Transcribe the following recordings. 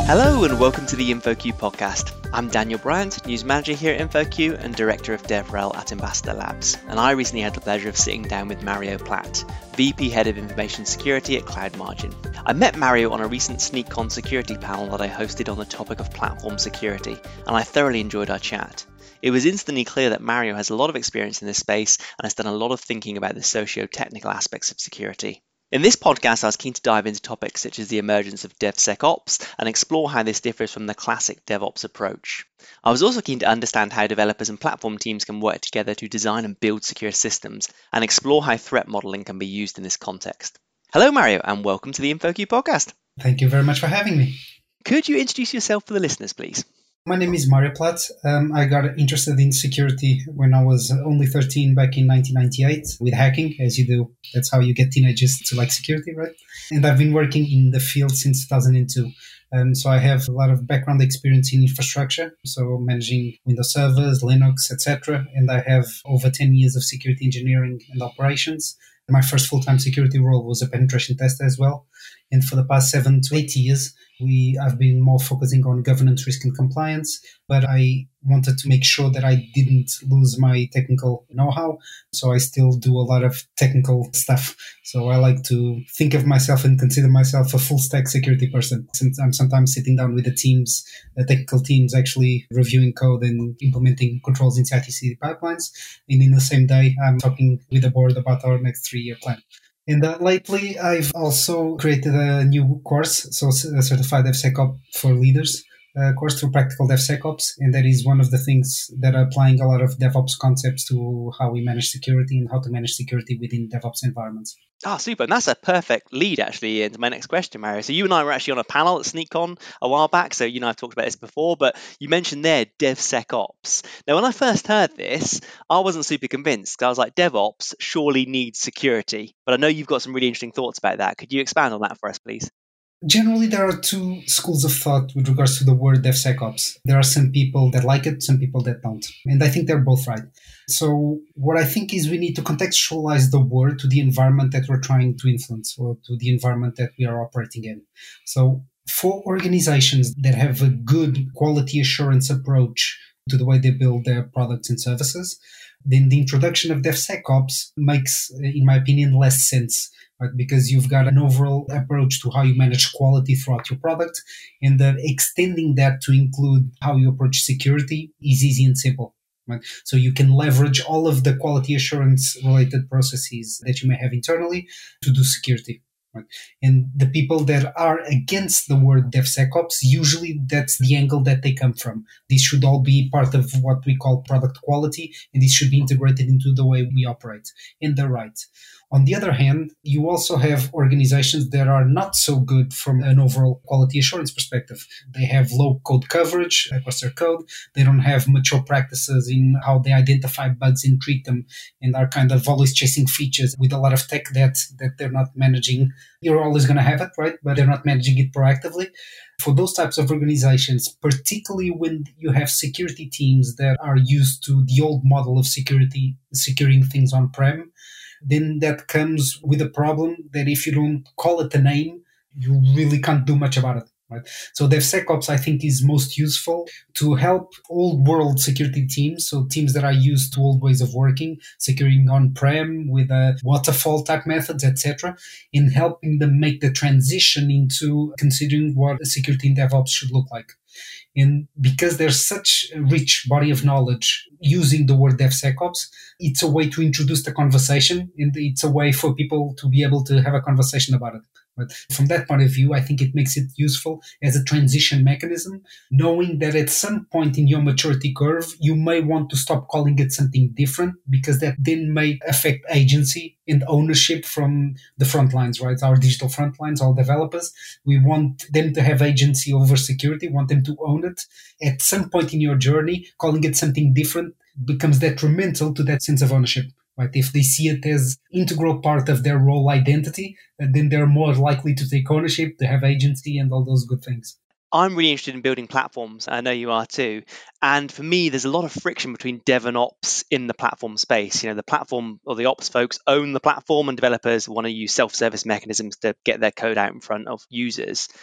Hello and welcome to the InfoQ podcast. I'm Daniel Bryant, News Manager here at InfoQ and Director of DevRel at Ambassador Labs. And I recently had the pleasure of sitting down with Mario Platt, VP Head of Information Security at CloudMargin. I met Mario on a recent SneakCon security panel that I hosted on the topic of platform security, and I thoroughly enjoyed our chat. It was instantly clear that Mario has a lot of experience in this space and has done a lot of thinking about the socio-technical aspects of security. In this podcast, I was keen to dive into topics such as the emergence of DevSecOps and explore how this differs from the classic DevOps approach. I was also keen to understand how developers and platform teams can work together to design and build secure systems and explore how threat modeling can be used in this context. Hello, Mario, and welcome to the InfoQ podcast. Thank you very much for having me. Could you introduce yourself for the listeners, please? My name is Mario Platt. I got interested in security when I was only 13 back in 1998 with hacking, as you do. That's how you get teenagers to like security, right? And I've been working in the field since 2002. So I have a lot of background experience in infrastructure, so managing Windows servers, Linux, etc. And I have over 10 years of security engineering and operations. My first full-time security role was a penetration tester as well. And for the past 7 to 8 years, I've been more focusing on governance, risk, and compliance. But I wanted to make sure that I didn't lose my technical know-how. So I still do a lot of technical stuff. So I like to think of myself and consider myself a full-stack security person. Since I'm sometimes sitting down with the technical teams, actually reviewing code and implementing controls in CI/CD pipelines. And in the same day, I'm talking with the board about our next 3-year plan. And lately, I've also created a new course, so a Certified DevSecOps for Leaders course through Practical DevSecOps. And that is one of the things that are applying a lot of DevOps concepts to how we manage security and how to manage security within DevOps environments. Super. And that's a perfect lead, actually, into my next question, Mario. So you and I were actually on a panel at SneakCon a while back. So, I've talked about this before, but you mentioned there DevSecOps. Now, when I first heard this, I wasn't super convinced. I was like, DevOps surely needs security. But I know you've got some really interesting thoughts about that. Could you expand on that for us, please? Generally, there are two schools of thought with regards to the word DevSecOps. There are some people that like it, some people that don't. And I think they're both right. So what I think is we need to contextualize the word to the environment that we're trying to influence or to the environment that we are operating in. So for organizations that have a good quality assurance approach to the way they build their products and services, then the introduction of DevSecOps makes, in my opinion, less sense. Right? Because you've got an overall approach to how you manage quality throughout your product, and extending that to include how you approach security is easy and simple. Right? So you can leverage all of the quality assurance related processes that you may have internally to do security. Right? And the people that are against the word DevSecOps, usually that's the angle that they come from. These should all be part of what we call product quality, and this should be integrated into the way we operate. And they're right. On the other hand, you also have organizations that are not so good from an overall quality assurance perspective. They have low code coverage across their code. They don't have mature practices in how they identify bugs and treat them, and are kind of always chasing features with a lot of tech that they're not managing. You're always going to have it, right? But they're not managing it proactively. For those types of organizations, particularly when you have security teams that are used to the old model of securing things on-prem, then that comes with a problem that if you don't call it a name, you really can't do much about it. Right? So DevSecOps, I think, is most useful to help old world security teams, so teams that are used to old ways of working, securing on-prem with waterfall type methods, etc., in helping them make the transition into considering what security in DevOps should look like. And because there's such a rich body of knowledge using the word DevSecOps, it's a way to introduce the conversation, and it's a way for people to be able to have a conversation about it. But from that point of view, I think it makes it useful as a transition mechanism, knowing that at some point in your maturity curve, you may want to stop calling it something different, because that then may affect agency and ownership from the front lines, right? Our digital front lines, all developers. We want them to have agency over security, want them to own it. At some point in your journey, calling it something different becomes detrimental to that sense of ownership. Right? If they see it as integral part of their role identity, then they're more likely to take ownership, to have agency, and all those good things. I'm really interested in building platforms. I know you are too. And for me, there's a lot of friction between dev and ops in the platform space. The platform or the ops folks own the platform, and developers want to use self-service mechanisms to get their code out in front of users.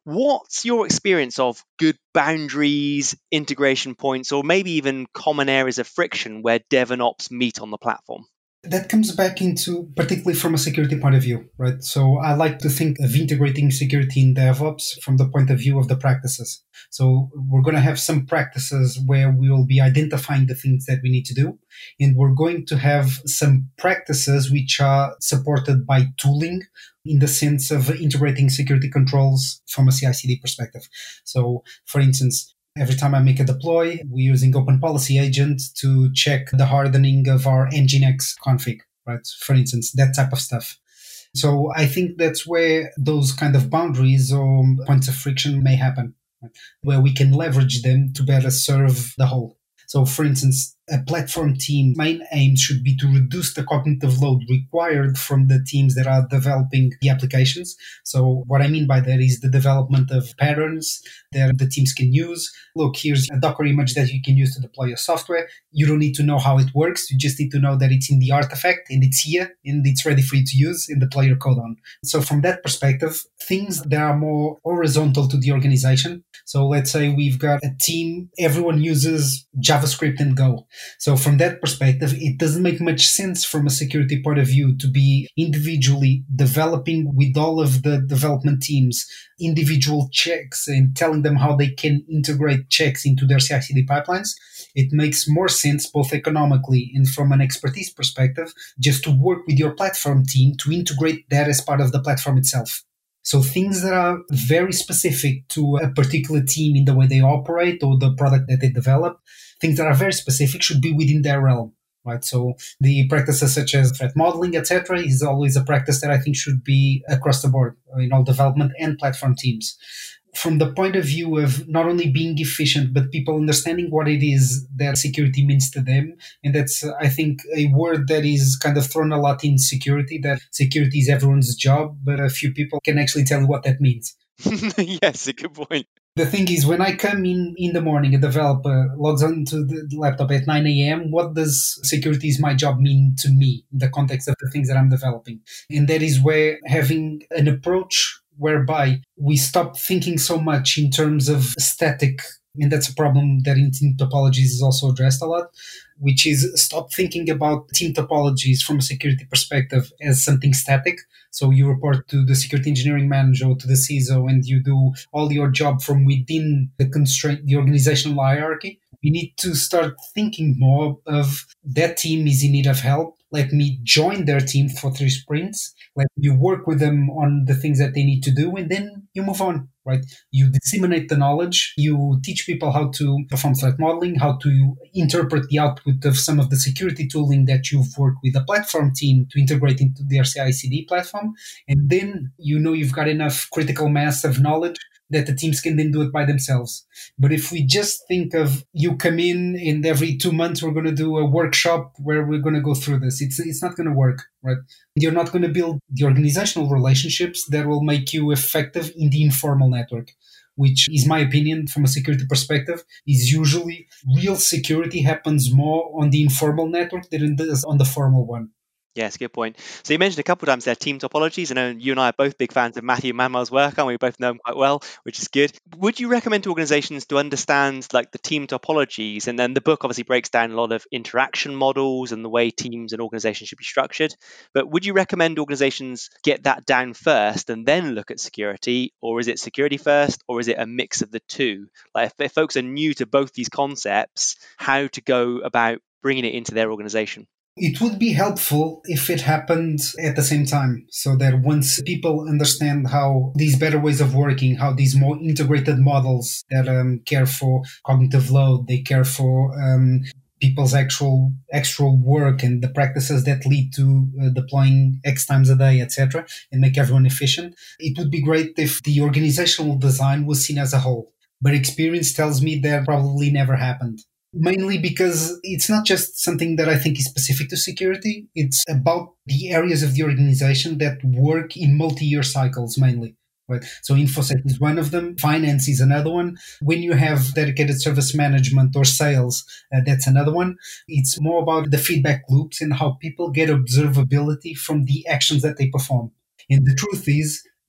What's your experience of good boundaries, integration points, or maybe even common areas of friction where dev and ops meet on the platform? That comes back into, particularly from a security point of view, right? So I like to think of integrating security in DevOps from the point of view of the practices. So we're going to have some practices where we will be identifying the things that we need to do. And we're going to have some practices which are supported by tooling in the sense of integrating security controls from a CI/CD perspective. So for instance, every time I make a deploy, we're using Open Policy Agent to check the hardening of our Nginx config, right? For instance, that type of stuff. So I think that's where those kind of boundaries or points of friction may happen, right? Where we can leverage them to better serve the whole. So for instance, a platform team main aim should be to reduce the cognitive load required from the teams that are developing the applications. So what I mean by that is the development of patterns that the teams can use. Look, here's a Docker image that you can use to deploy your software. You don't need to know how it works. You just need to know that it's in the artifact and it's here and it's ready for you to use and deploy your code on. So from that perspective, things that are more horizontal to the organization. So let's say we've got a team, everyone uses JavaScript and Go. So from that perspective, it doesn't make much sense from a security point of view to be individually developing with all of the development teams individual checks and telling them how they can integrate checks into their CI/CD pipelines. It makes more sense both economically and from an expertise perspective just to work with your platform team to integrate that as part of the platform itself. So things that are very specific to a particular team in the way they operate or the product that they develop, things that are very specific should be within their realm, right? So the practices such as threat modeling, etc., is always a practice that I think should be across the board in all development and platform teams. From the point of view of not only being efficient, but people understanding what it is that security means to them. And that's, I think, a word that is kind of thrown a lot in security, that security is everyone's job, but a few people can actually tell you what that means. Yes, a good point. The thing is, when I come in the morning, a developer logs onto the laptop at 9 a.m., what does security is my job mean to me in the context of the things that I'm developing? And that is where having an approach whereby we stop thinking so much in terms of static, and that's a problem that in team topologies is also addressed a lot, which is stop thinking about team topologies from a security perspective as something static. So you report to the security engineering manager or to the CISO and you do all your job from within the constraint, the organizational hierarchy. We need to start thinking more of that team is in need of help. Let me join their team for 3 sprints. Let me work with them on the things that they need to do, and then you move on, right? You disseminate the knowledge. You teach people how to perform threat modeling, how to interpret the output of some of the security tooling that you've worked with a platform team to integrate into their CI/CD platform. And then you've got enough critical mass of knowledge that the teams can then do it by themselves. But if we just think of you come in and every 2 months we're going to do a workshop where we're going to go through this, it's not going to work, right? You're not going to build the organizational relationships that will make you effective in the informal network, which is my opinion from a security perspective, is usually real security happens more on the informal network than it does on the formal one. Yes, good point. So you mentioned a couple of times there team topologies. I know you and I are both big fans of Matthew Manuel's work, and we both know him quite well, which is good. Would you recommend to organizations to understand like the team topologies? And then the book obviously breaks down a lot of interaction models and the way teams and organizations should be structured. But would you recommend organizations get that down first and then look at security? Or is it security first? Or is it a mix of the two? Like if folks are new to both these concepts, how to go about bringing it into their organization? It would be helpful if it happened at the same time, so that once people understand how these better ways of working, how these more integrated models that care for cognitive load, they care for people's actual work and the practices that lead to deploying X times a day, etc., and make everyone efficient. It would be great if the organizational design was seen as a whole. But experience tells me that probably never happened. Mainly because it's not just something that I think is specific to security. It's about the areas of the organization that work in multi-year cycles mainly. Right? So InfoSec is one of them. Finance is another one. When you have dedicated service management or sales, that's another one. It's more about the feedback loops and how people get observability from the actions that they perform. And the truth is,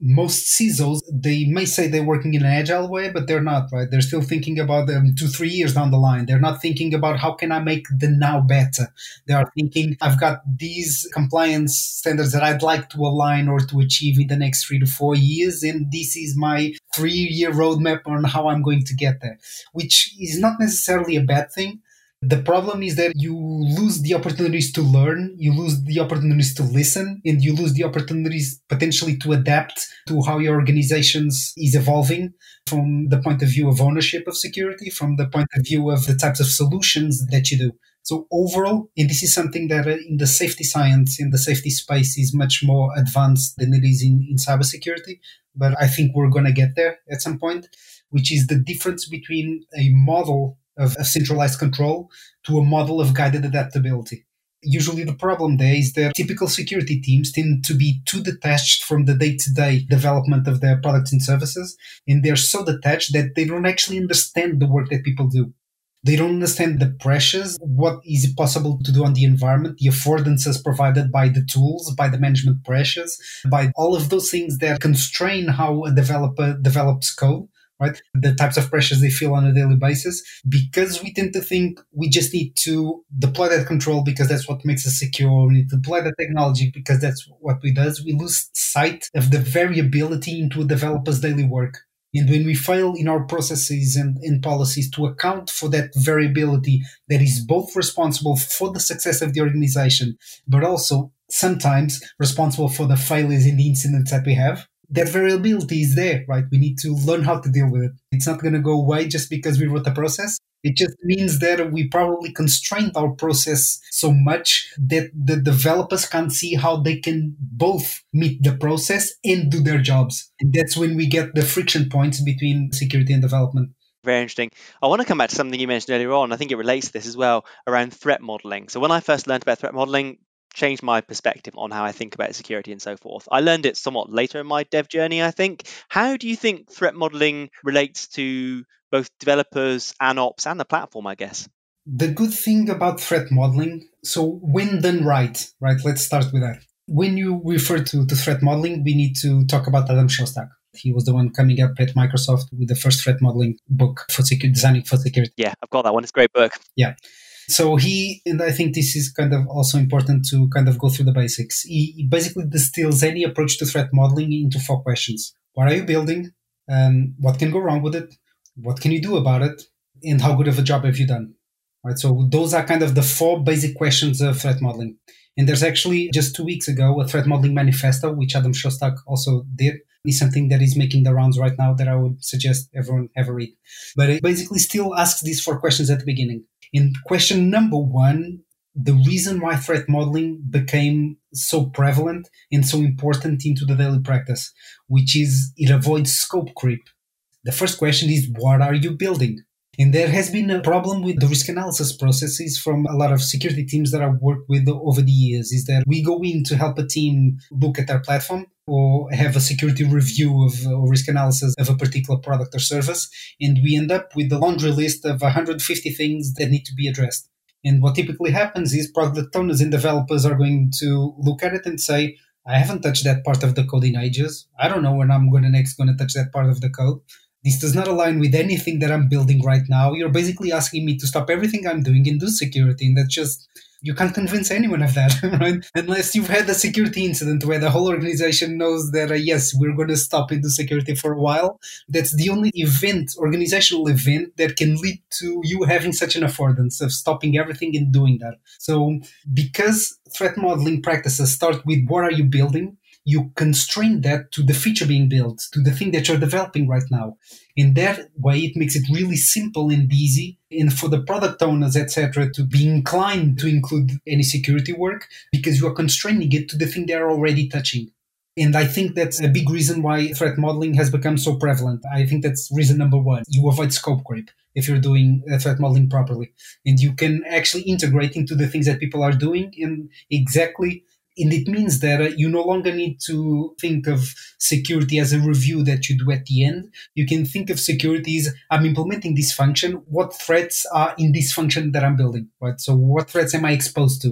most CISOs, they may say they're working in an agile way, but they're not, right? They're still thinking about 2-3 years down the line. They're not thinking about how can I make the now better. They are thinking, I've got these compliance standards that I'd like to align or to achieve in the next 3 to 4 years. And this is my 3-year roadmap on how I'm going to get there, which is not necessarily a bad thing. The problem is that you lose the opportunities to learn, you lose the opportunities to listen, and you lose the opportunities potentially to adapt to how your organizations is evolving from the point of view of ownership of security, from the point of view of the types of solutions that you do. So overall, and this is something that in the safety science, in the safety space is much more advanced than it is in cybersecurity, but I think we're going to get there at some point, which is the difference between a model of centralized control to a model of guided adaptability. Usually the problem there is that typical security teams tend to be too detached from the day-to-day development of their products and services, and they're so detached that they don't actually understand the work that people do. They don't understand the pressures, what is possible to do on the environment, the affordances provided by the tools, by the management pressures, by all of those things that constrain how a developer develops code. Right? The types of pressures they feel on a daily basis, because we tend to think we just need to deploy that control because that's what makes us secure. We need to deploy that technology because that's what we does. We lose sight of the variability into a developer's daily work. And when we fail in our processes and in policies to account for that variability that is both responsible for the success of the organization, but also sometimes responsible for the failures and the incidents that we have, that variability is there, right? We need to learn how to deal with it. It's not going to go away just because we wrote a process. It just means that we probably constrained our process so much that the developers can't see how they can both meet the process and do their jobs. And that's when we get the friction points between security and development. Very interesting. I want to come back to something you mentioned earlier on. I think it relates to this as well, around threat modeling. So when I first learned about threat modeling, changed my perspective on how I think about security and so forth. I learned it somewhat later in my dev journey, I think. How do you think threat modeling relates to both developers and ops and the platform, I guess? The good thing about threat modeling, so when done right, let's start with that. When you refer to threat modeling, we need to talk about Adam Shostak. He was the one coming up at Microsoft with the first threat modeling book for designing for security. Yeah, I've got that one. It's a great book. Yeah. So and I think this is kind of also important to kind of go through the basics. He basically distills any approach to threat modeling into 4 questions. What are you building? What can go wrong with it? What can you do about it? And how good of a job have you done? Right. So those are kind of the 4 basic questions of threat modeling. And there's actually just 2 weeks ago, a threat modeling manifesto, which Adam Shostak also did, is something that is making the rounds right now that I would suggest everyone have a read. But it basically still asks these 4 questions at the beginning. In question number 1, the reason why threat modeling became so prevalent and so important into the daily practice, which is it avoids scope creep. The first question is, what are you building? And there has been a problem with the risk analysis processes from a lot of security teams that I've worked with over the years, is that we go in to help a team look at their platform or have a security review of or risk analysis of a particular product or service, and we end up with a laundry list of 150 things that need to be addressed. And what typically happens is product owners and developers are going to look at it and say, I haven't touched that part of the code in ages. I don't know when I'm next going to touch that part of the code. This does not align with anything that I'm building right now. You're basically asking me to stop everything I'm doing and do security. And that's just, you can't convince anyone of that, right? Unless you've had a security incident where the whole organization knows that, yes, we're going to stop and do security for a while. That's the only organizational event that can lead to you having such an affordance of stopping everything and doing that. So because threat modeling practices start with what are you building, you constrain that to the feature being built, to the thing that you're developing right now. In that way, it makes it really simple and easy, and for the product owners, etc., to be inclined to include any security work, because you are constraining it to the thing they're already touching. And I think that's a big reason why threat modeling has become so prevalent. I think that's reason number 1. You avoid scope creep if you're doing threat modeling properly. And you can actually integrate into the things that people are doing in exactly. And it means that you no longer need to think of security as a review that you do at the end. You can think of security as, I'm implementing this function. What threats are in this function that I'm building, right? So what threats am I exposed to?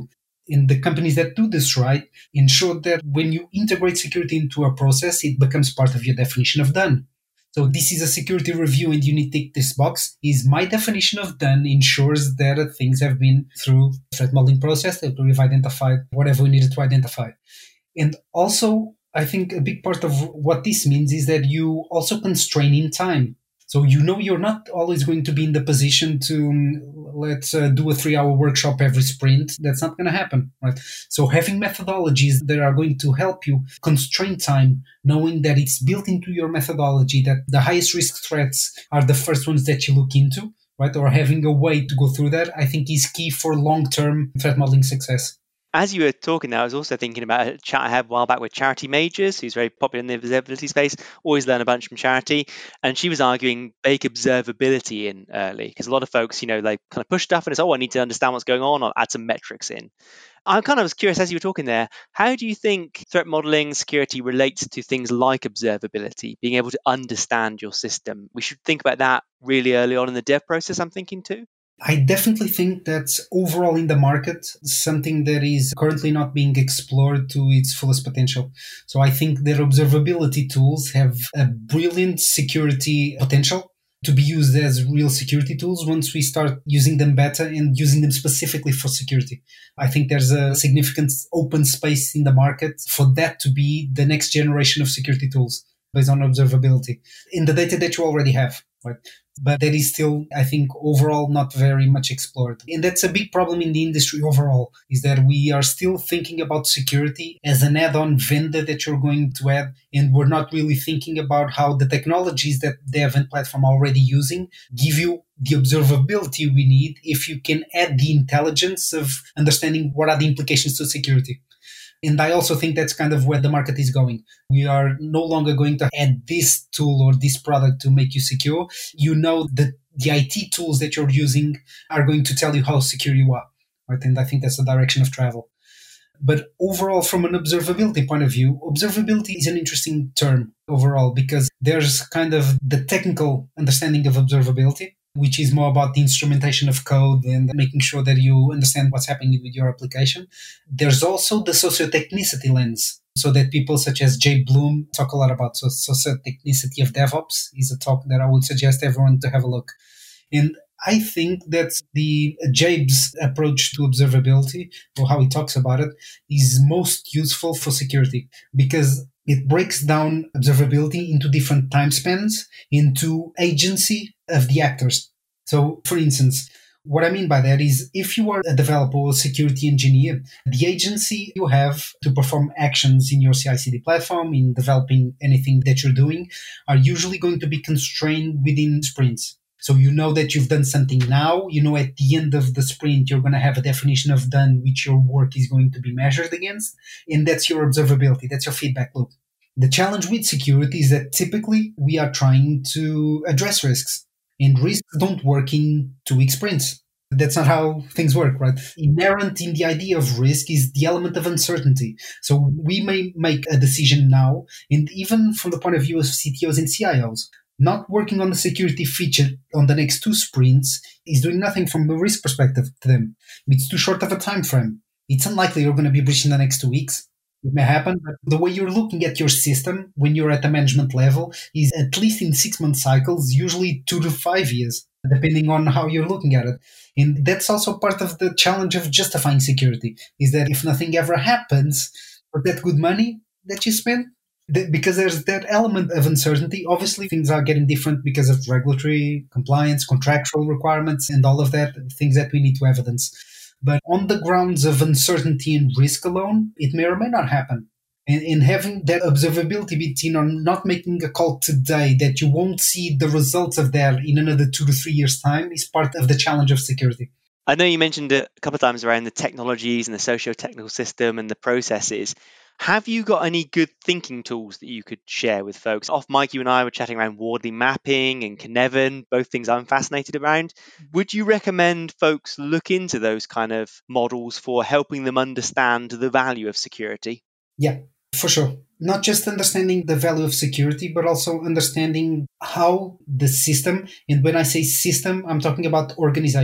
And the companies that do this right ensure that when you integrate security into a process, it becomes part of your definition of done. So this is a security review and you need to tick this box. Is my definition of done ensures that things have been through threat modeling process, that we've identified whatever we needed to identify. And also, I think a big part of what this means is that you also constrain in time. So you're not always going to be in the position to let's do a 3-hour workshop every sprint. That's not going to happen, right? So having methodologies that are going to help you constrain time, knowing that it's built into your methodology, that the highest risk threats are the first ones that you look into, right? Or having a way to go through that, I think is key for long-term threat modeling success. As you were talking there, I was also thinking about a chat I had a while back with Charity Majors, who's very popular in the observability space, always learn a bunch from Charity. And she was arguing bake observability in early, because a lot of folks, they kind of push stuff and it's, I need to understand what's going on, I'll add some metrics in. I kind of was curious, as you were talking there, how do you think threat modeling security relates to things like observability, being able to understand your system? We should think about that really early on in the dev process, I'm thinking too. I definitely think that overall in the market, something that is currently not being explored to its fullest potential. So I think that observability tools have a brilliant security potential to be used as real security tools once we start using them better and using them specifically for security. I think there's a significant open space in the market for that to be the next generation of security tools based on observability in the data that you already have, right? But that is still, I think, overall not very much explored. And that's a big problem in the industry overall, is that we are still thinking about security as an add-on vendor that you're going to add, and we're not really thinking about how the technologies that Dev and Platform are already using give you the observability we need if you can add the intelligence of understanding what are the implications to security. And I also think that's kind of where the market is going. We are no longer going to add this tool or this product to make you secure. You know that the IT tools that you're using are going to tell you how secure you are, right? And I think that's the direction of travel. But overall, from an observability point of view, observability is an interesting term overall because there's kind of the technical understanding of observability, which is more about the instrumentation of code and making sure that you understand what's happening with your application. There's also the socio-technicity lens, so that people such as Jay Bloom talk a lot about. So socio-technicity of DevOps is a talk that I would suggest everyone to have a look. And I think that the Jabe's approach to observability, or how he talks about it, is most useful for security because it breaks down observability into different time spans, into agency of the actors. So, for instance, what I mean by that is if you are a developer or a security engineer, the agency you have to perform actions in your CI/CD platform, in developing anything that you're doing, are usually going to be constrained within sprints. So you know that you've done something now, you know at the end of the sprint, you're going to have a definition of done, which your work is going to be measured against. And that's your observability. That's your feedback loop. The challenge with security is that typically we are trying to address risks. And risks don't work in 2-week sprints. That's not how things work, right? Inherent in the idea of risk is the element of uncertainty. So we may make a decision now, and even from the point of view of CTOs and CIOs, not working on the security feature on the next 2 sprints is doing nothing from a risk perspective to them. It's too short of a time frame. It's unlikely you're going to be breaching the next 2 weeks. It may happen, but the way you're looking at your system when you're at the management level is at least in 6-month cycles, usually 2 to 5 years, depending on how you're looking at it. And that's also part of the challenge of justifying security, is that if nothing ever happens for that good money that you spend, because there's that element of uncertainty. Obviously, things are getting different because of regulatory compliance, contractual requirements, and all of that, things that we need to evidence. But on the grounds of uncertainty and risk alone, it may or may not happen. And having that observability between on not making a call today that you won't see the results of that in another 2 to 3 years' time is part of the challenge of security. I know you mentioned it a couple of times around the technologies and the socio-technical system and the processes. Have you got any good thinking tools that you could share with folks? Off mic, you and I were chatting around Wardley mapping and Cynefin, both things I'm fascinated around. Would you recommend folks look into those kind of models for helping them understand the value of security? Yeah, for sure. Not just understanding the value of security, but also understanding how the system, and when I say system, I'm talking about organization,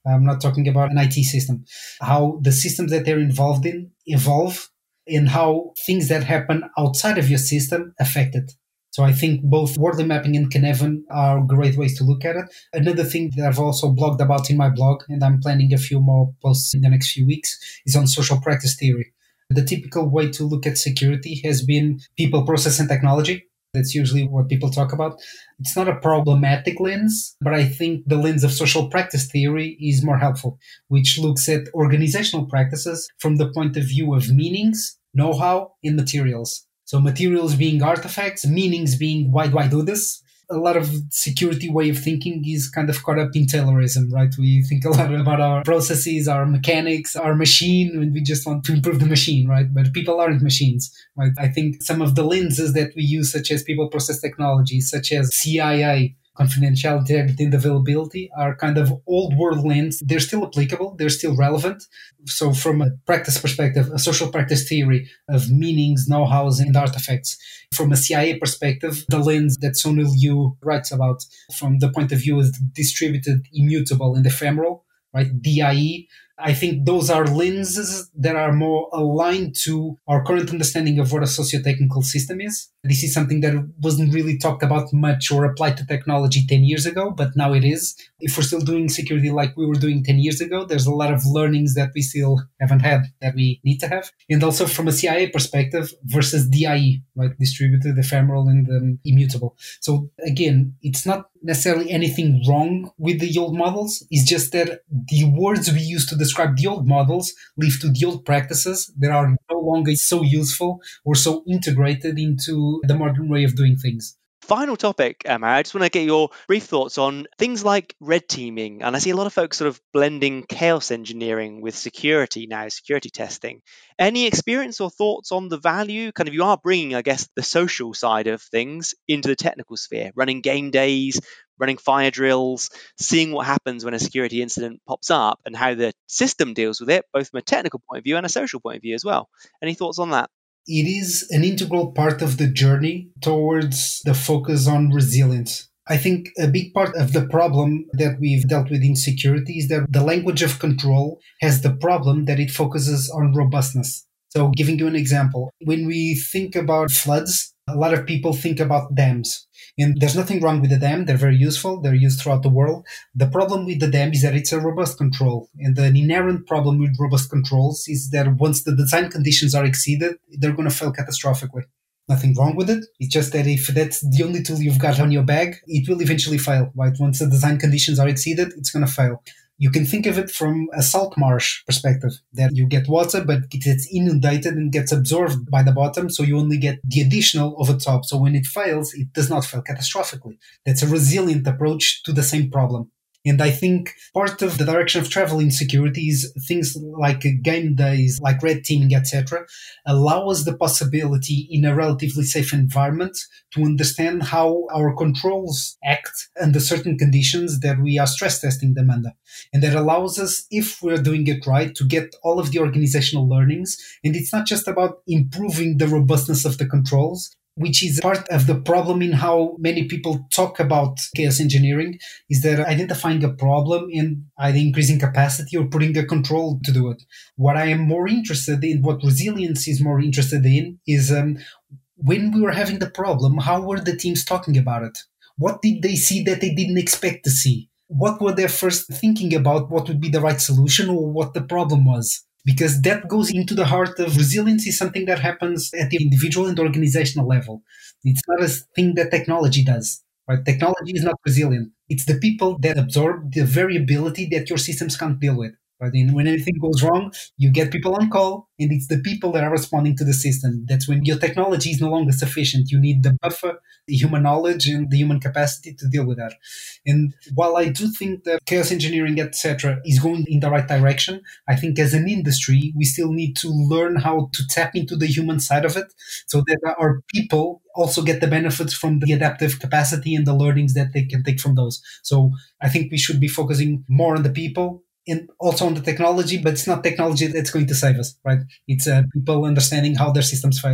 I'm not talking about an IT system. How the systems that they're involved in evolve and how things that happen outside of your system affect it. So I think both Wordle mapping and Cynefin are great ways to look at it. Another thing that I've also blogged about in my blog, and I'm planning a few more posts in the next few weeks, is on social practice theory. The typical way to look at security has been people, process, and technology. That's usually what people talk about. It's not a problematic lens, but I think the lens of social practice theory is more helpful, which looks at organizational practices from the point of view of meanings, know-how, and materials. So materials being artifacts, meanings being why do I do this? A lot of security way of thinking is kind of caught up in Taylorism, right? We think a lot about our processes, our mechanics, our machine, and we just want to improve the machine, right? But people aren't machines, right? I think some of the lenses that we use, such as people process technology, such as CIA, confidentiality, integrity, and availability, are kind of old world lens. They're still applicable. They're still relevant. So from a practice perspective, a social practice theory of meanings, know-hows, and artifacts. From a CIA perspective, the lens that Sunil Yu writes about from the point of view of distributed, immutable, and ephemeral, right? DIE. I think those are lenses that are more aligned to our current understanding of what a socio-technical system is. This is something that wasn't really talked about much or applied to technology 10 years ago, but now it is. If we're still doing security like we were doing 10 years ago, there's a lot of learnings that we still haven't had that we need to have. And also from a CIA perspective versus DIE, right? Distributed, ephemeral, and immutable. So again, it's not necessarily anything wrong with the old models. It's just that the words we use to describe the old models lead to the old practices that are no longer so useful or so integrated into the modern way of doing things. Final topic, Emma, I just want to get your brief thoughts on things like red teaming. And I see a lot of folks sort of blending chaos engineering with security now, security testing. Any experience or thoughts on the value? Kind of, you are bringing, I guess, the social side of things into the technical sphere, running game days, running fire drills, seeing what happens when a security incident pops up and how the system deals with it, both from a technical point of view and a social point of view as well. Any thoughts on that? It is an integral part of the journey towards the focus on resilience. I think a big part of the problem that we've dealt with in security is that the language of control has the problem that it focuses on robustness. So giving you an example, when we think about floods, a lot of people think about dams. And there's nothing wrong with the dam. They're very useful. They're used throughout the world. The problem with the dam is that it's a robust control. And the inherent problem with robust controls is that once the design conditions are exceeded, they're going to fail catastrophically. Nothing wrong with it. It's just that if that's the only tool you've got on your bag, it will eventually fail, right? Once the design conditions are exceeded, it's going to fail. You can think of it from a salt marsh perspective, that you get water, but it gets inundated and gets absorbed by the bottom, so you only get the additional over top. So when it fails, it does not fail catastrophically. That's a resilient approach to the same problem. And I think part of the direction of travel in security is things like game days, like red teaming, etc., allow us the possibility in a relatively safe environment to understand how our controls act under certain conditions that we are stress testing them under. And that allows us, if we're doing it right, to get all of the organizational learnings. And it's not just about improving the robustness of the controls, which is part of the problem in how many people talk about chaos engineering, is that identifying a problem and either increasing capacity or putting a control to do it. What I am more interested in, what resilience is more interested in, is when we were having the problem, how were the teams talking about it? What did they see that they didn't expect to see? What were they first thinking about? What would be the right solution or what the problem was? Because that goes into the heart of resilience, is something that happens at the individual and organizational level. It's not a thing that technology does, right? Technology is not resilient. It's the people that absorb the variability that your systems can't deal with. Right? And when anything goes wrong, you get people on call, and it's the people that are responding to the system. That's when your technology is no longer sufficient. You need the buffer, the human knowledge, and the human capacity to deal with that. And while I do think that chaos engineering, etc., is going in the right direction, I think as an industry, we still need to learn how to tap into the human side of it so that our people also get the benefits from the adaptive capacity and the learnings that they can take from those. So I think we should be focusing more on the people and also on the technology, but it's not technology that's going to save us, right? It's people understanding how their systems fail.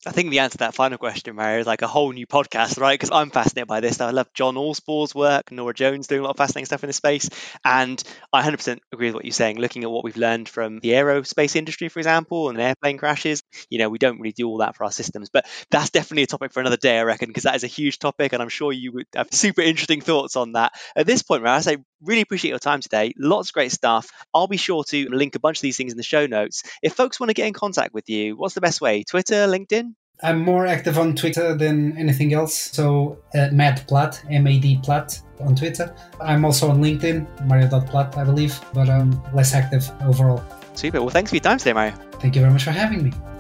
I think the answer to that final question, Mario, is like a whole new podcast, right? Because I'm fascinated by this. I love John Allspor's work, Nora Jones doing a lot of fascinating stuff in this space. And I 100% agree with what you're saying. Looking at what we've learned from the aerospace industry, for example, and airplane crashes, we don't really do all that for our systems. But that's definitely a topic for another day, I reckon, because that is a huge topic. And I'm sure you would have super interesting thoughts on that. At this point, Mario, I say really appreciate your time today. Lots of great stuff. I'll be sure to link a bunch of these things in the show notes. If folks want to get in contact with you, what's the best way? Twitter, LinkedIn? I'm more active on Twitter than anything else. So Mad Platt, M-A-D Platt on Twitter. I'm also on LinkedIn, Mario.Platt, I believe, but I'm less active overall. Super. Well, thanks for your time today, Mario. Thank you very much for having me.